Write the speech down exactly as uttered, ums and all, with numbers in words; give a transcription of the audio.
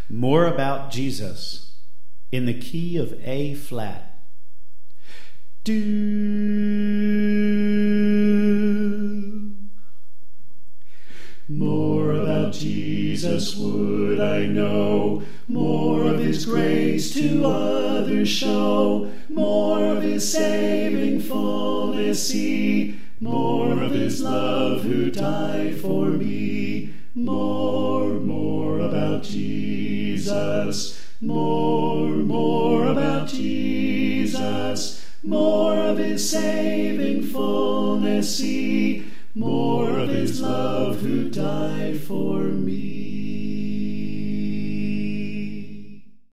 More about Jesus in the key of A flat. Do. More about Jesus would I know, more of his grace to others show, more of his saving fullness see, more of his love who died for me. More, more about Jesus, more, more about Jesus, more of his saving fullness see, more of his love who died for me.